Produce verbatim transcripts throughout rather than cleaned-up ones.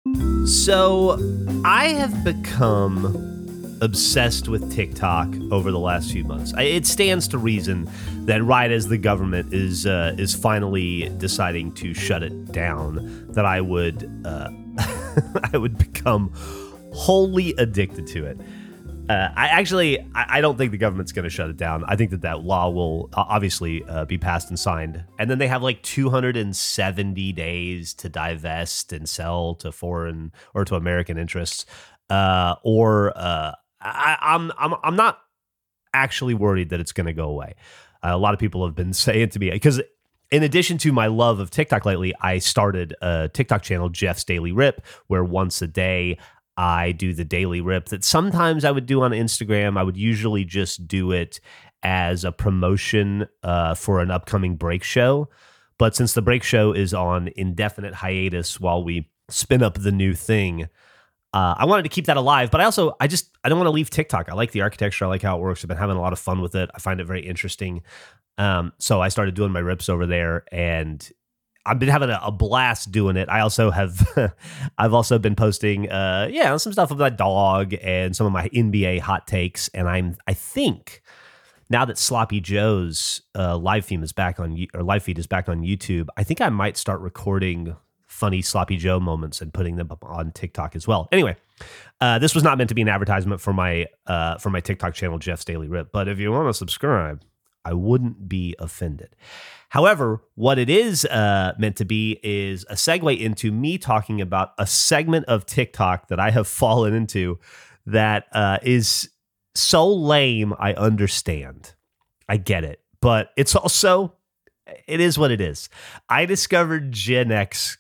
So, I have become obsessed with TikTok over the last few months. I, it stands to reason that right as the government is uh, is finally deciding to shut it down, that I would uh, I would become wholly addicted to it. Uh, I actually, I, I don't think the government's going to shut it down. I think that that law will uh, obviously uh, be passed and signed. And then they have like two hundred seventy days to divest and sell to foreign or to American interests. Uh, or uh, I, I'm, I'm, I'm not actually worried that it's going to go away. Uh, a lot of people have been saying to me, because in addition to my love of TikTok lately, I started a TikTok channel, Jeff's Daily Rip, where once a day I do the daily rip that sometimes I would do on Instagram. I would usually just do it as a promotion uh, for an upcoming break show. But since the break show is on indefinite hiatus while we spin up the new thing, uh, I wanted to keep that alive. But I also, I just, I don't want to leave TikTok. I like the architecture. I like how it works. I've been having a lot of fun with it. I find it very interesting. Um, so I started doing my rips over there, and I've been having a, a blast doing it. I also have, I've also been posting, uh, yeah, some stuff of my dog and some of my N B A hot takes. And I'm, I think now that Sloppy Joe's uh, live feed is back on, or live feed is back on YouTube, I think I might start recording funny Sloppy Joe moments and putting them up on TikTok as well. Anyway, uh, this was not meant to be an advertisement for my, uh, for my TikTok channel, Jeff's Daily Rip. But if you want to subscribe, I wouldn't be offended. However, what it is uh, meant to be is a segue into me talking about a segment of TikTok that I have fallen into that uh, is so lame. I understand. I get it. But it's also, it is what it is. I discovered Gen X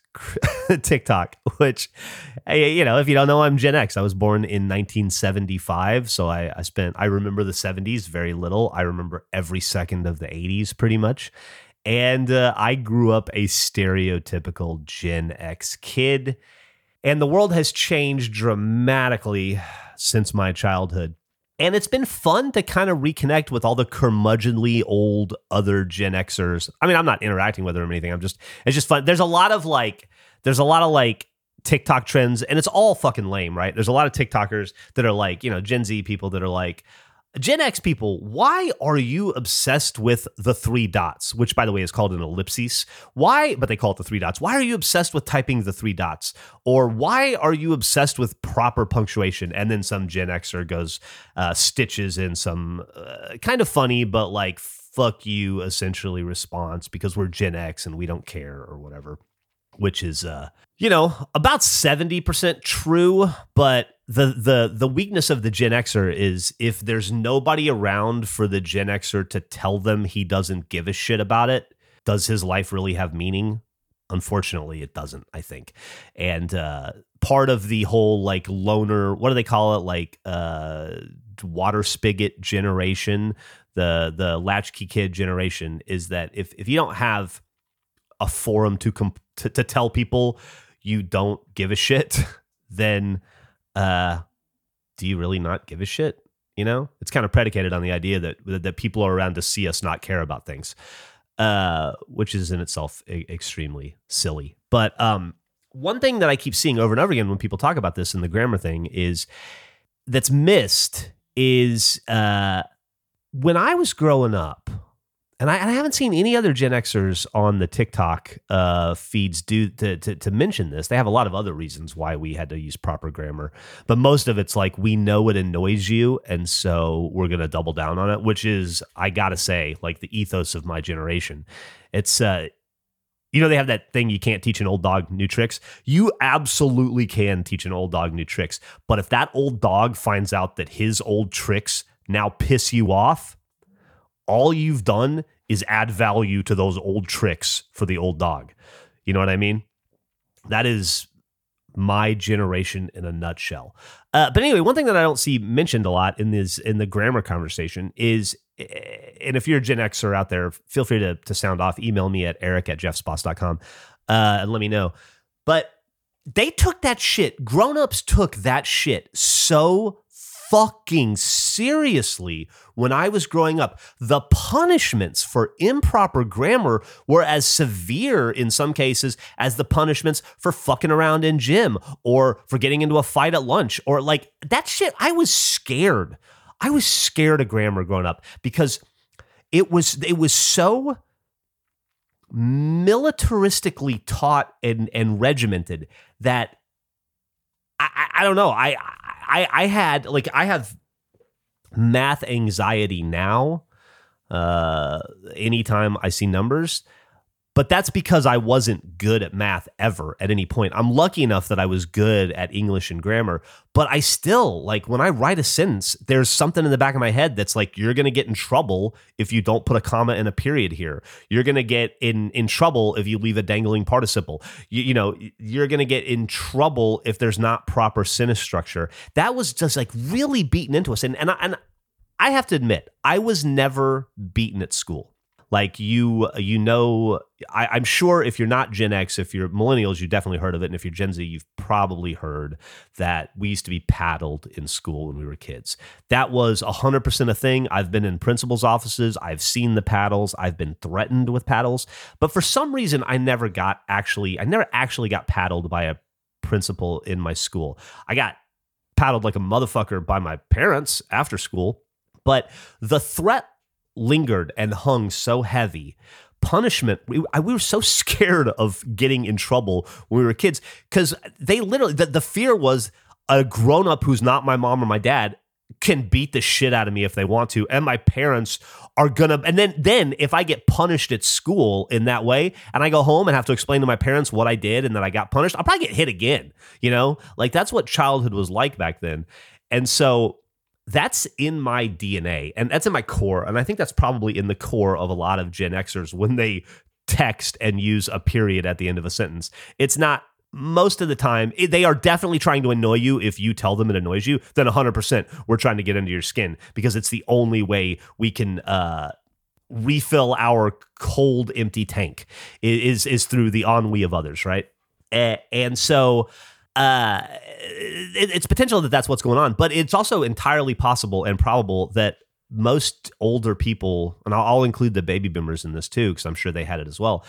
TikTok, which, you know, if you don't know, I'm Gen X. I was born in nineteen seventy-five. So I, I spent, I remember the seventies very little. I remember every second of the eighties pretty much. And uh, I grew up a stereotypical Gen X kid. And the world has changed dramatically since my childhood. And it's been fun to kind of reconnect with all the curmudgeonly old other Gen Xers. I mean, I'm not interacting with them or anything. I'm just, it's just fun. There's a lot of like, there's a lot of like TikTok trends, and it's all fucking lame, right? There's a lot of TikTokers that are like, you know, Gen Z people that are like, Gen X people, why are you obsessed with the three dots, which, by the way, is called an ellipsis? Why, but they call it the three dots. Why are you obsessed with typing the three dots? Or why are you obsessed with proper punctuation? And then some Gen Xer goes, uh, stitches in some uh, kind of funny, but like, fuck you, essentially response, because we're Gen X and we don't care or whatever, which is, uh, you know, about seventy percent true, but the the the weakness of the Gen Xer is if there's nobody around for the Gen Xer to tell them he doesn't give a shit about it, does his life really have meaning? Unfortunately, it doesn't, I think. And uh, part of the whole like loner, what do they call it? Like uh, water spigot generation, the the latchkey kid generation, is that if if you don't have a forum to comp- to, to tell people you don't give a shit, then uh, do you really not give a shit? You know, it's kind of predicated on the idea that that people are around to see us not care about things, uh, which is in itself a- extremely silly. But um, one thing that I keep seeing over and over again when people talk about this in the grammar thing is that's missed is uh, when I was growing up. And I, and I haven't seen any other Gen Xers on the TikTok uh, feeds do to, to to mention this. They have a lot of other reasons why we had to use proper grammar, but most of it's like, we know it annoys you, and so we're gonna double down on it. Which is, I gotta say, like the ethos of my generation. It's uh, you know, they have that thing, you can't teach an old dog new tricks. You absolutely can teach an old dog new tricks, but if that old dog finds out that his old tricks now piss you off, all you've done is add value to those old tricks for the old dog. You know what I mean? That is my generation in a nutshell. Uh, but anyway, one thing that I don't see mentioned a lot in this in the grammar conversation is, and if you're a Gen Xer out there, feel free to, to sound off. Email me at eric at jeffsposs dot com uh, and let me know. But they took that shit. Grown-ups took that shit so fucking seriously when I was growing up. The punishments for improper grammar were as severe in some cases as the punishments for fucking around in gym or for getting into a fight at lunch or like that shit. I was scared. I was scared of grammar growing up because it was it was so militaristically taught and, and regimented that I, I, I don't know. I, I I had like I have math anxiety now. Uh, anytime I see numbers. But that's because I wasn't good at math ever at any point. I'm lucky enough that I was good at English and grammar, but I still, like, when I write a sentence, there's something in the back of my head that's like, you're going to get in trouble if you don't put a comma and a period here. You're going to get in, in trouble if you leave a dangling participle. You, you know, you're going to get in trouble if there's not proper sentence structure. That was just, like, really beaten into us. And, and, I, and I have to admit, I was never beaten at school. Like you, you know, I, I'm sure if you're not Gen X, if you're millennials, you definitely heard of it. And if you're Gen Z, you've probably heard that we used to be paddled in school when we were kids. That was one hundred percent a thing. I've been in principal's offices. I've seen the paddles. I've been threatened with paddles. But for some reason, I never got actually, I never actually got paddled by a principal in my school. I got paddled like a motherfucker by my parents after school. But the threat lingered and hung so heavy. Punishment, we, I, we were so scared of getting in trouble when we were kids because they literally, the, the fear was a grown-up who's not my mom or my dad can beat the shit out of me if they want to, and my parents are gonna, and then then if I get punished at school in that way and I go home and have to explain to my parents what I did and that I got punished, I'll probably get hit again, you know? Like that's what childhood was like back then. And so that's in my D N A and that's in my core. And I think that's probably in the core of a lot of Gen Xers when they text and use a period at the end of a sentence. It's not most of the time. It, they are definitely trying to annoy you if you tell them it annoys you. Then one hundred percent we're trying to get into your skin because it's the only way we can uh, refill our cold, empty tank is, is through the ennui of others, right? And, and so... Uh, it, it's potential that that's what's going on, but it's also entirely possible and probable that most older people, and I'll, I'll include the baby boomers in this too, because I'm sure they had it as well.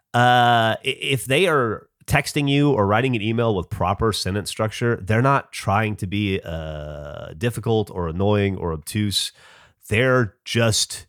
Uh, if they are texting you or writing an email with proper sentence structure, they're not trying to be uh, difficult or annoying or obtuse. They're just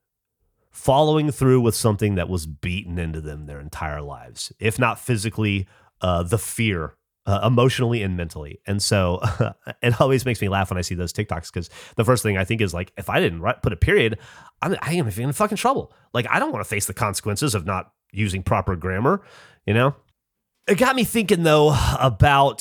following through with something that was beaten into them their entire lives, if not physically, uh, the fear. Uh, emotionally and mentally. And so uh, it always makes me laugh when I see those TikToks because the first thing I think is like, if I didn't write, put a period, I'm, I am in fucking trouble. Like, I don't want to face the consequences of not using proper grammar, you know? It got me thinking, though, about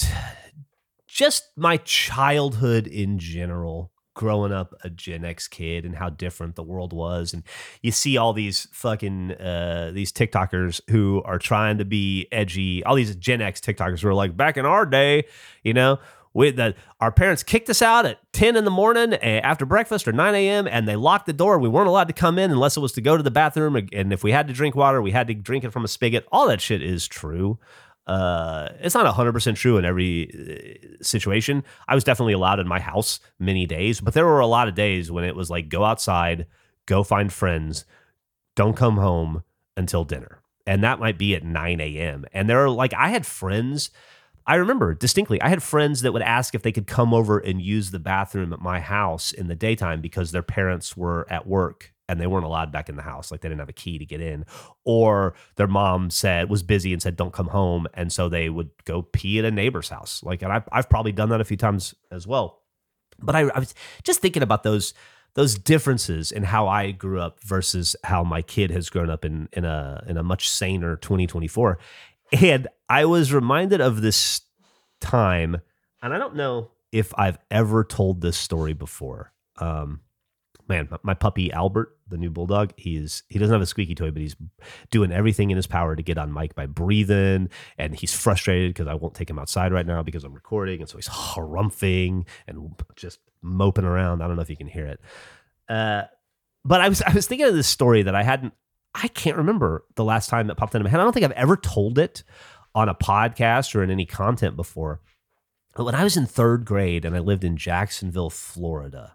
just my childhood in general, growing up a Gen X kid and how different the world was. And you see all these fucking, uh, these TikTokers who are trying to be edgy, all these Gen X TikTokers who are like, back in our day, you know, we, the, our parents kicked us out at ten in the morning after breakfast or nine a.m. and they locked the door. We weren't allowed to come in unless it was to go to the bathroom. And if we had to drink water, we had to drink it from a spigot. All that shit is true. Uh, it's not one hundred percent true in every uh, situation. I was definitely allowed in my house many days, but there were a lot of days when it was like, go outside, go find friends, don't come home until dinner. And that might be at nine a.m. And there are like, I had friends, I remember distinctly, I had friends that would ask if they could come over and use the bathroom at my house in the daytime because their parents were at work and they weren't allowed back in the house. Like they didn't have a key to get in, or their mom said was busy and said, don't come home. And so they would go pee at a neighbor's house. Like, and I've, I've probably done that a few times as well. But I, I was just thinking about those, those differences in how I grew up versus how my kid has grown up in, in a, in a much saner twenty twenty-four. And I was reminded of this time, and I don't know if I've ever told this story before. Um, Man, my puppy Albert, the new bulldog, he is he doesn't have a squeaky toy, but he's doing everything in his power to get on mic by breathing, and he's frustrated because I won't take him outside right now because I'm recording, and so he's harumphing and just moping around. I don't know if you can hear it, uh, but I was I was thinking of this story that I hadn't, I can't remember the last time that popped into my head. I don't think I've ever told it on a podcast or in any content before. But when I was in third grade and I lived in Jacksonville, Florida,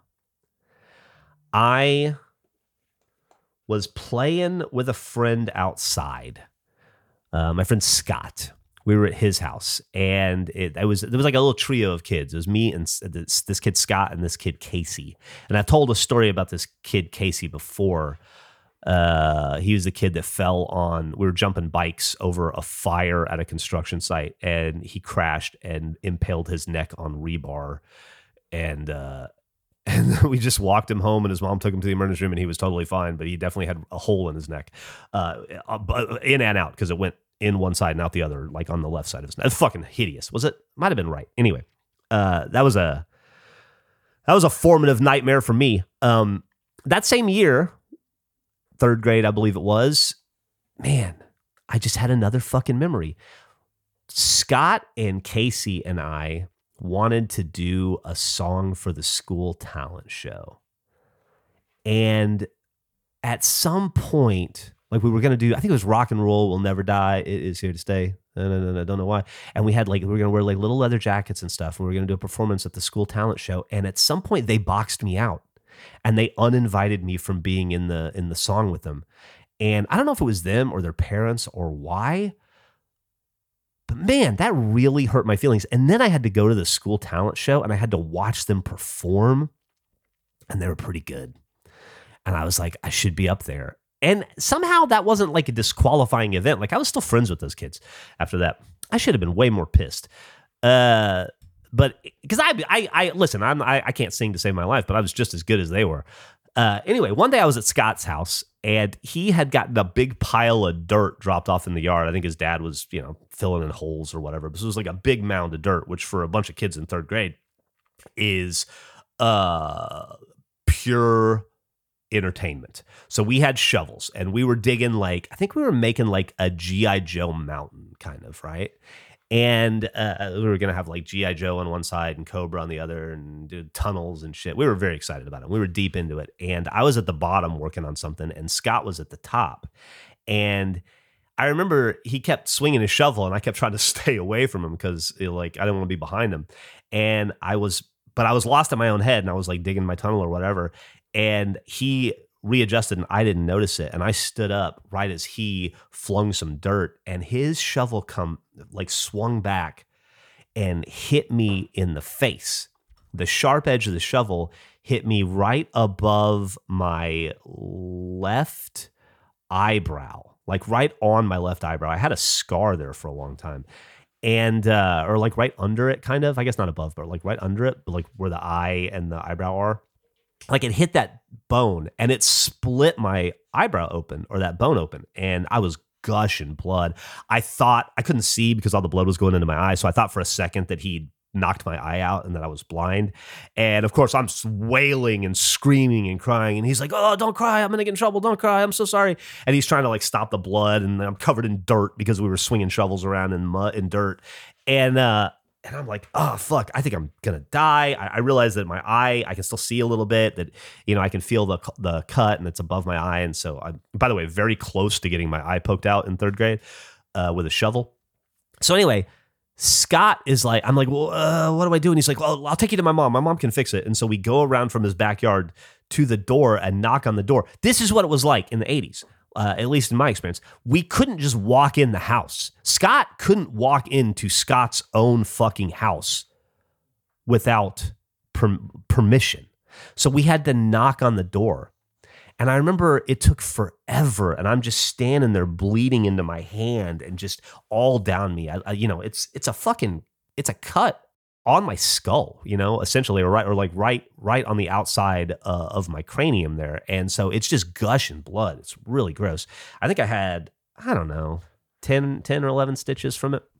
I was playing with a friend outside. Uh, my friend Scott. We were at his house, and it, it was there was like a little trio of kids. It was me and this, this kid Scott and this kid Casey. And I've told a story about this kid Casey before. Uh, he was the kid that fell on. We were jumping bikes over a fire at a construction site, and he crashed and impaled his neck on rebar. And uh, and we just walked him home, and his mom took him to the emergency room, and he was totally fine. But he definitely had a hole in his neck, uh, in and out, because it went in one side and out the other, like on the left side of his neck. It's fucking hideous. Was it? Might have been right. Anyway, uh, that was a that was a formative nightmare for me. Um, that same year, third grade, I believe it was. Man, I just had another fucking memory. Scott and Casey and I wanted to do a song for the school talent show, and at some point, like we were going to do, I think it was Rock and Roll Will Never Die. It is here to stay. No, no, no, no, don't know why. And we had like, we were going to wear like little leather jackets and stuff. And we were going to do a performance at the school talent show. And at some point they boxed me out and they uninvited me from being in the, in the song with them. And I don't know if it was them or their parents or why, but man, that really hurt my feelings. And then I had to go to the school talent show and I had to watch them perform, and they were pretty good. And I was like, I should be up there. And somehow that wasn't like a disqualifying event. Like I was still friends with those kids after that. I should have been way more pissed. Uh, but because I, I, I, listen, I'm, I, I can't sing to save my life, but I was just as good as they were. Uh, anyway, one day I was at Scott's house and he had gotten a big pile of dirt dropped off in the yard. I think his dad was, you know, filling in holes or whatever. This was like a big mound of dirt, which for a bunch of kids in third grade is uh, pure entertainment. So we had shovels and we were digging like, I think we were making like a G I. Joe mountain kind of, right? And uh, we were going to have like G I. Joe on one side and Cobra on the other and do tunnels and shit. We were very excited about it. We were deep into it. And I was at the bottom working on something and Scott was at the top. And I remember he kept swinging his shovel and I kept trying to stay away from him because like I didn't want to be behind him. And I was, but I was lost in my own head and I was like digging my tunnel or whatever. And he readjusted and I didn't notice it. And I stood up right as he flung some dirt and his shovel come like swung back and hit me in the face. The sharp edge of the shovel hit me right above my left eyebrow, like right on my left eyebrow. I had a scar there for a long time. And, uh, or like right under it, kind of, I guess not above, but like right under it, but like where the eye and the eyebrow are. Like it hit that bone and it split my eyebrow open or that bone open. And I was gushing blood. I thought I couldn't see because all the blood was going into my eye. So I thought for a second that he'd knocked my eye out and that I was blind. And of course I'm wailing and screaming and crying. And he's like, oh, don't cry. I'm going to get in trouble. Don't cry. I'm so sorry. And he's trying to like stop the blood. And I'm covered in dirt because we were swinging shovels around in mud and dirt. And, uh, And I'm like, oh, fuck, I think I'm going to die. I, I realize that my eye, I can still see a little bit, that, you know, I can feel the the cut and it's above my eye. And so I'm, by the way, very close to getting my eye poked out in third grade uh, with a shovel. So anyway, Scott is like, I'm like, well, uh, what do I do? And he's like, well, I'll take you to my mom. My mom can fix it. And so we go around from his backyard to the door and knock on the door. This is what it was like in the eighties. Uh, at least in my experience, we couldn't just walk in the house. Scott couldn't walk into Scott's own fucking house without per- permission. So we had to knock on the door. And I remember it took forever. And I'm just standing there bleeding into my hand and just all down me. I, I, you know, it's it's a fucking, it's a cut on my skull, you know, essentially, or right, or like right, right on the outside uh, of my cranium there. And so it's just gushing blood. It's really gross. I think I had, I don't know, ten, ten or eleven stitches from it.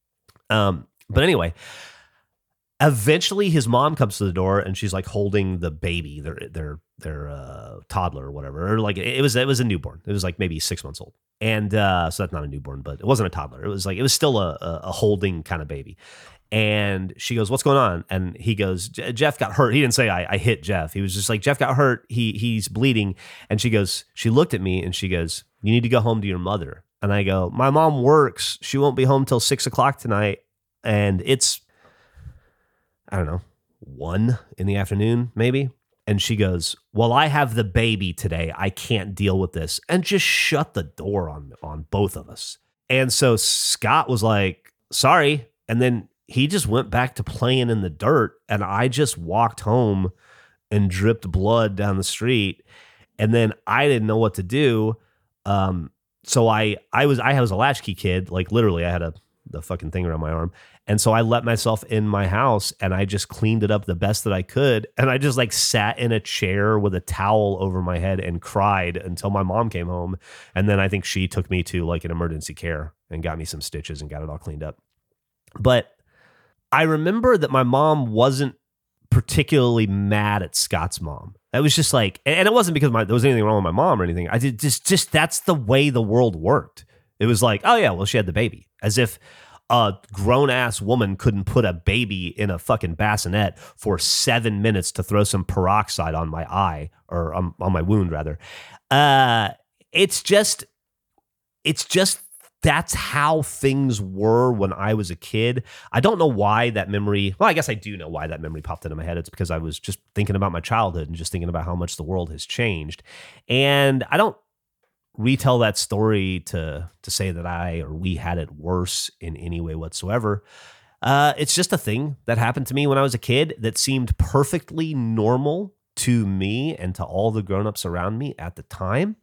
Um, but anyway, eventually his mom comes to the door and she's like holding the baby, their, their, their uh, toddler or whatever, or like it was, it was a newborn. It was like maybe six months old. And uh, so that's not a newborn, but it wasn't a toddler. It was like, it was still a, a holding kind of baby. And she goes, what's going on? And he goes, Jeff got hurt. He didn't say I, I hit Jeff. He was just like, Jeff got hurt. He he's bleeding. And she goes, she looked at me and she goes, you need to go home to your mother. And I go, my mom works. She won't be home till six o'clock tonight. And it's, I don't know, one in the afternoon, maybe. And she goes, well, I have the baby today. I can't deal with this. And just shut the door on, on both of us. And so Scott was like, sorry. And then he just went back to playing in the dirt. And I just walked home and dripped blood down the street. And then I didn't know what to do. Um, so I, I was, I was a latchkey kid. Like literally I had a, the fucking thing around my arm. And so I let myself in my house and I just cleaned it up the best that I could. And I just like sat in a chair with a towel over my head and cried until my mom came home. And then I think she took me to like an emergency care and got me some stitches and got it all cleaned up. But I remember that my mom wasn't particularly mad at Scott's mom. It was just like, and it wasn't because my, there was anything wrong with my mom or anything. I did just, just that's the way the world worked. It was like, oh yeah, well, she had the baby. As if a grown-ass woman couldn't put a baby in a fucking bassinet for seven minutes to throw some peroxide on my eye, or on, on my wound, rather. Uh, it's just, it's just, that's how things were when I was a kid. I don't know why that memory, well, I guess I do know why that memory popped into my head. It's because I was just thinking about my childhood and just thinking about how much the world has changed. And I don't retell that story to to say that I or we had it worse in any way whatsoever. Uh, it's just a thing that happened to me when I was a kid that seemed perfectly normal to me and to all the grown-ups around me at the time.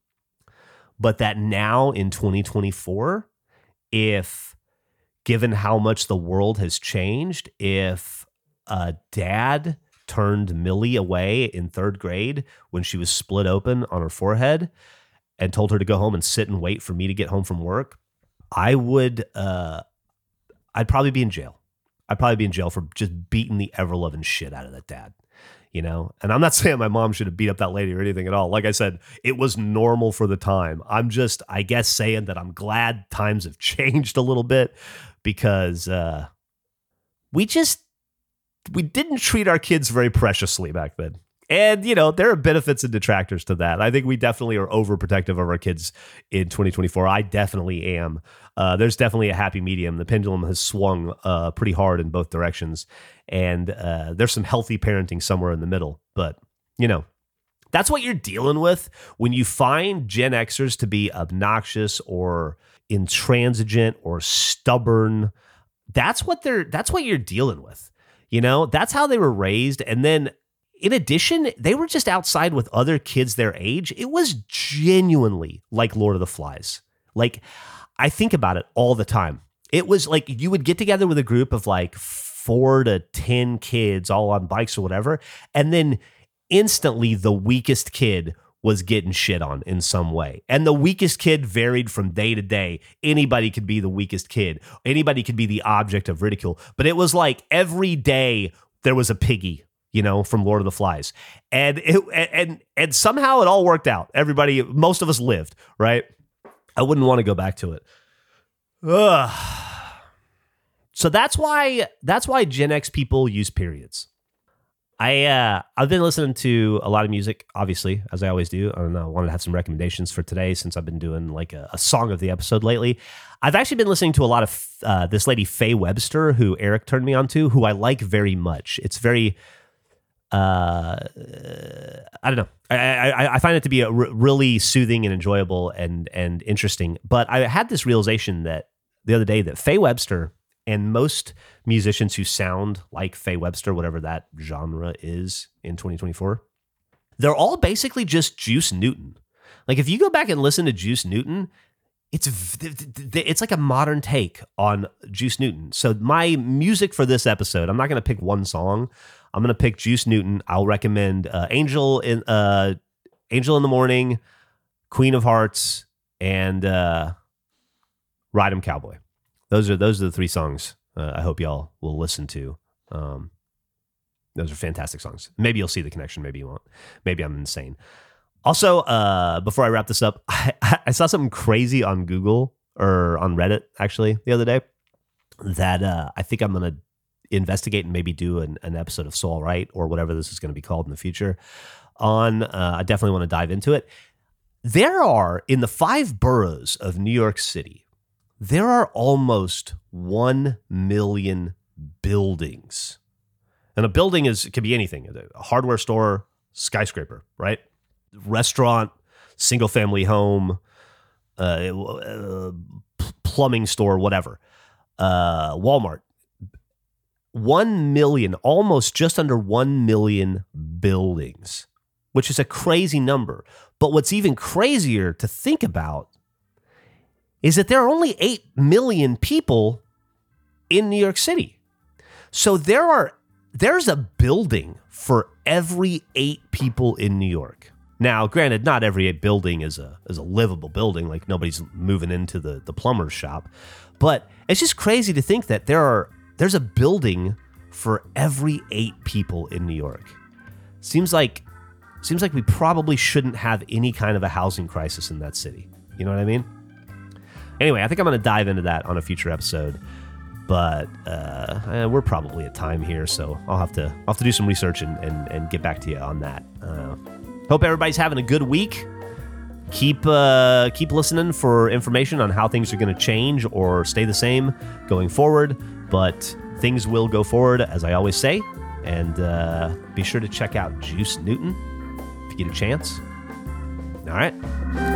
But that now in twenty twenty-four, if given how much the world has changed, if a dad turned Millie away in third grade when she was split open on her forehead and told her to go home and sit and wait for me to get home from work, I would, uh, I'd probably be in jail. I'd probably be in jail for just beating the ever-loving shit out of that dad, you know? And I'm not saying my mom should have beat up that lady or anything at all. Like I said, it was normal for the time. I'm just, I guess, saying that I'm glad times have changed a little bit because uh, we just, we didn't treat our kids very preciously back then. And, you know, there are benefits and detractors to that. I think we definitely are overprotective of our kids in twenty twenty-four. I definitely am. Uh, there's definitely a happy medium. The pendulum has swung uh, pretty hard in both directions. And uh, there's some healthy parenting somewhere in the middle. But, you know, that's what you're dealing with when you find Gen Xers to be obnoxious or intransigent or stubborn. That's what they're, that's what you're dealing with. You know, that's how they were raised. And then in addition, they were just outside with other kids their age. It was genuinely like Lord of the Flies. Like, I think about it all the time. It was like you would get together with a group of like four to ten kids all on bikes or whatever, and then instantly the weakest kid was getting shit on in some way. And the weakest kid varied from day to day. Anybody could be the weakest kid. Anybody could be the object of ridicule. But it was like every day there was a piggy, you know, from Lord of the Flies. And it, and and somehow it all worked out. Everybody, most of us lived, right? I wouldn't want to go back to it. Ugh. So that's why that's why Gen X people use periods. I uh, I've been listening to a lot of music, obviously, as I always do. I don't know. I wanted to have some recommendations for today since I've been doing like a, a song of the episode lately. I've actually been listening to a lot of uh, this lady Faye Webster, who Eric turned me on to, who I like very much. It's very uh, I don't know. I, I, I find it to be a r- really soothing and enjoyable and and interesting. But I had this realization that the other day that Faye Webster and most musicians who sound like Faye Webster, whatever that genre is in twenty twenty-four, they're all basically just Juice Newton. Like if you go back and listen to Juice Newton, it's it's like a modern take on Juice Newton. So my music for this episode, I'm not going to pick one song. I'm going to pick Juice Newton. I'll recommend uh, Angel in uh, Angel in the Morning, Queen of Hearts, and uh, Ride 'Em Cowboy. Those are those are the three songs uh, I hope y'all will listen to. Um, those are fantastic songs. Maybe you'll see the connection. Maybe you won't. Maybe I'm insane. Also, uh, before I wrap this up, I, I saw something crazy on Google or on Reddit, actually, the other day that uh, I think I'm going to investigate and maybe do an, an episode of So All Right or whatever this is going to be called in the future on. Uh, I definitely want to dive into it. There are, in the five boroughs of New York City, there are almost one million buildings. And a building is it can be anything: a hardware store, skyscraper, right? Restaurant, single family home, uh, uh, plumbing store, whatever. Uh, Walmart. One million, almost just under one million buildings, which is a crazy number. But what's even crazier to think about is that there are only eight million people in New York City. So there are there's a building for every eight people in New York. Now, granted, not every building is a is a livable building. Like nobody's moving into the, the plumber's shop. But it's just crazy to think that there are there's a building for every eight people in New York. Seems like seems like we probably shouldn't have any kind of a housing crisis in that city. You know what I mean? Anyway, I think I'm going to dive into that on a future episode. But uh, eh, we're probably at time here, so I'll have to I'll have to do some research and, and, and get back to you on that. Uh, hope everybody's having a good week. Keep uh, keep listening for information on how things are going to change or stay the same going forward. But things will go forward, as I always say. And uh, be sure to check out Juice Newton if you get a chance. All right.